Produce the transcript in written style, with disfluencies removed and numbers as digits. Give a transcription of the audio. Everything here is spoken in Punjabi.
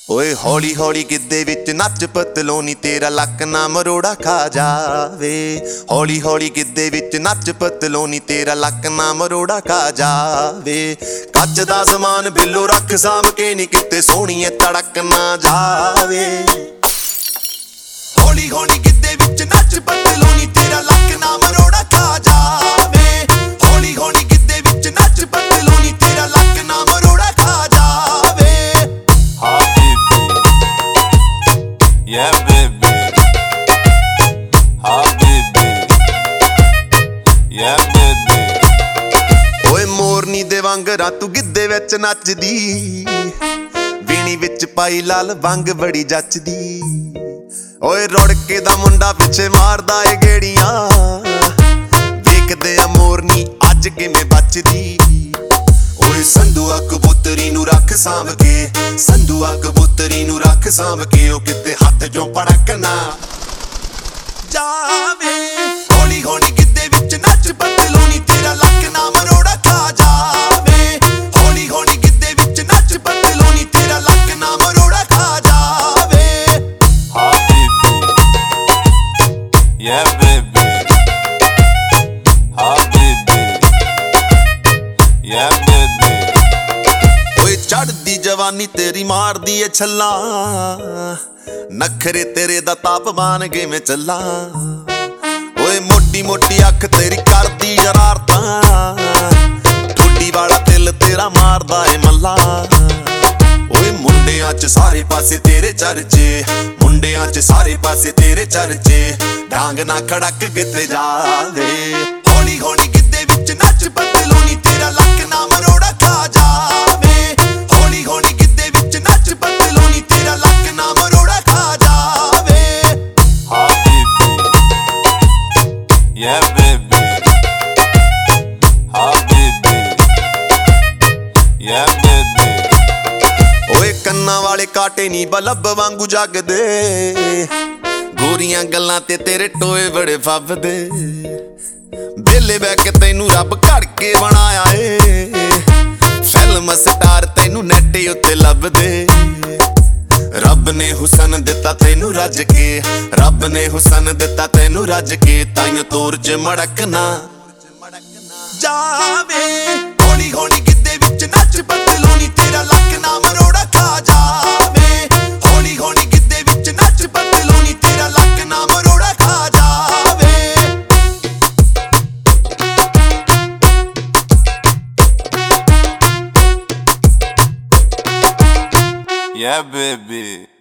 ਓਏ ਹੌਲੀ ਹੌਲੀ ਗਿੱਧੇ ਵਿੱਚ ਨੱਚ ਪਤਲੋਨੀ ਤੇਰਾ ਲੱਕ ਨਾ ਮਰੋੜਾ ਖਾ ਜਾਵੇ। ਹੌਲੀ ਹੌਲੀ ਗਿੱਧੇ ਵਿੱਚ ਨੱਚ ਪਤਲੋਨੀ ਤੇਰਾ ਲੱਕ ਨਾ ਮਰੋੜਾ ਖਾ ਜਾਵੇ। ਕੱਚ ਦਾ ਸਮਾਨ ਬਿੱਲੋ ਰੱਖ ਸਾਂਭ ਕੇ ਨੀ ਕਿਤੇ ਸੋਹਣੀਏ ਤੜਕ ਨਾ ਜਾਵੇ। ਹੌਲੀ ਹੌਲੀ ਗਿੱਧੇ ਵਿੱਚ ਨੱਚ ਪਤਲੋਨੀ ਤੇਰਾ ਲੱਕ ਨਾ ਮਰੋੜਾ ਖਾ ਜਾਵੇ। ਹੌਲੀ ਹੌਲੀ ਗਿੱਧੇ ਵਿੱਚ ਨੱਚ ਪਤਲੋਨੀ ਤੇਰਾ ਲੱਕ ਨਾ ਮਰੋੜਾ ਖਾ ਜਾਵੇ। Yeah, baby. Ah, baby. Yeah, baby. ਓਏ ਮੋਰਨੀ ਦੇ ਵਾਂਗਰਾਂ ਤੂੰ ਗਿੱਧੇ ਵਿੱਚ ਨੱਚਦੀ, ਵੀਣੀ ਵਿੱਚ ਪਾਈ ਲਾਲ ਵੰਗ ਬੜੀ ਜੱਚਦੀ। ਓਏ ਰੁੜ ਕੇ ਦਾ ਮੁੰਡਾ ਪਿੱਛੇ ਮਾਰਦਾ ਏ ਗੇੜੀਆਂ, ਦੇਖਦੇ ਆ ਮੋਰਨੀ ਅੱਜ ਕਿਵੇਂ ਬਚਦੀ। ਓਏ ਸੰਧੂਆ ਕਬੂਤਰੀ ਨੂੰ ਰੱਖ ਸਾਂਭ ਕੇ, ਸੰਧੂਆ ਕਬੂਤਰੀ ਨੂੰ ਰੱਖ ਸਾਂਭ ਕੇ, ਉਹ ਕਿਤੇ ਹੱਥ ਚੋਂ ਪੜਕ ਨਾ ਜਾਵੇ। ਹੌਲੀ ਹੌਲੀ ਗਿੱਧੇ ਵਿੱਚ ਨੱਚ ਪਤਲੋਨੀ ਤੇਰਾ ਲੱਕ ਨਾ ਮਰੋੜਾ ਖਾ ਜਾਵੇ। ਹੌਲੀ ਹੌਲੀ ਗਿੱਧੇ ਵਿੱਚ ਨੱਚ ਪਤਲੋਨੀ ਤੇਰਾ ਲੱਕ ਨਾ ਮਰੋੜਾ ਖਾ ਜਾਵੇ। Ah, baby. Yeah, baby. Ah, baby. Yeah, baby. ਓਏ ਚੜ੍ਹਦੀ ਜਵਾਨੀ ਤੇਰੀ ਮਾਰਦੀ ਏ ਛੱਲਾਂ, ਨਖਰੇ ਤੇਰੇ ਦਾ ਤਾਪਮਾਨ ਕਿਵੇਂ ਚੱਲਾਂ। ਓਏ ਮੋਟੀ ਮੋਟੀ ਅੱਖ ਤੇਰੀ ਕਰਦੀ ਸ਼ਰਾਰਤਾਂ, ਠੁੱਡੀ ਵਾਲਾ ਦਿਲ ਤੇਰਾ ਮਾਰਦਾ ਏ ਮੱਲਾ। ਓਏ ਮੁੰਡਿਆਂ 'ਚ ਸਾਰੇ ਪਾਸੇ ਤੇਰੇ ਚਰਚੇ, ਮੁੰਡਿਆਂ 'ਚ ਸਾਰੇ ਪਾਸੇ ਤੇਰੇ ਚਰਚੇ, ਡਾਂਗ ਨਾ ਖੜਕ ਕਿਤੇ ਜਾਵੇ। ਹੌਲੀ ਹੌਲੀ ਗਿੱਧੇ ਵਿੱਚ ਨੱਚ ਪਤਲੋਨੀ ਤੇਰਾ ਲੱਕ ਨਾ ਮਰੋੜਾ ਖਾ ਜਾਵੇ। ਹੌਲੀ ਹੌਲੀ ਗਿੱਧੇ ਵਿੱਚ ਨੱਚ ਪਤਲੋਨੀ ਤੇਰਾ ਲੱਕ ਨਾ ਮਰੋੜਾ ਖਾ ਜਾਵੇ। Ah, baby. Yeah, baby. Ah, baby. Yeah, baby. ਓਏ ਕੰਨਾਂ ਵਾਲੇ ਕਾਟੇ ਨੀ ਬਲਬ ਵਾਂਗੂ ਜਗਦੇ, ਗੋਰੀਆਂ ਗੱਲਾਂ ਤੇ ਤੇਰੇ ਟੋਏ ਬੜੇ ਫੱਬਦੇ। ਵੇਲੇ ਬਹਿ ਕੇ ਤੈਨੂੰ ਰੱਬ ਘੜ ਕੇ ਬਣਾਇਆ ਏ, ਫਿਲਮ ਸਟਾਰ ਤੈਨੂੰ ਨੈਟ ਉੱਤੇ ਲੱਭਦੇ। ਰੱਬ ਨੇ ਹੁਸਨ ਦਿੱਤਾ ਤੈਨੂੰ ਰੱਜ ਕੇ, ਰੱਬ ਨੇ ਹੁਸਨ ਦਿੱਤਾ ਤੈਨੂੰ ਰੱਜ ਕੇ, ਤਾਈਓ ਤੋਰ 'ਚ ਮੜਕ ਨਾ ਜਾਵੇ। ਹੌਲੀ ਹੌਲੀ ਗਿੱਧੇ ਵਿੱਚ ਨੱਚ ਪਤਲੋਨੀ ਤੇਰਾ ਲੱਕ ਨਾ ਮਰੋੜਾ ਖਾ ਜਾਵੇ। ਹੌਲੀ ਹੌਲੀ ਗਿੱਧੇ ਵਿੱਚ ਨੱਚ ਪਤਲੋਨੀ ਤੇਰਾ ਲੱਕ ਨਾ ਮਰੋੜਾ ਖਾ ਜਾਵੇ। Yeah, baby.